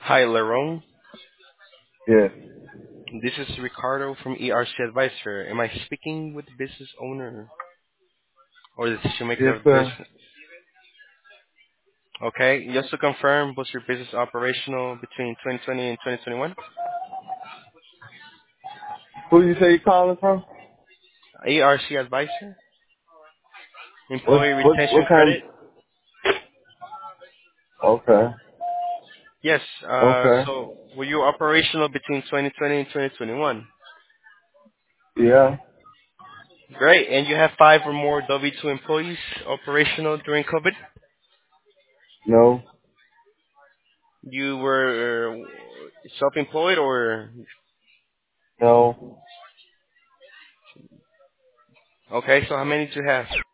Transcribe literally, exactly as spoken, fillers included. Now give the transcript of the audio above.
Hi, Lerone. Yeah. This is Ricardo from E R C Advisor. Am I speaking with the business owner or the decision maker Yes, of the sir. business? Okay, just to confirm, was your business operational between twenty twenty and twenty twenty-one? Who you say you calling from? E R C Advisor, What Employee what Retention what kind? Credit. Okay. Yes. Uh, Okay. so were you operational between twenty twenty and twenty twenty-one? Yeah. Great. And you have five or more W two employees operational during COVID? No. You were uh, self-employed or No. okay? So how many do you have?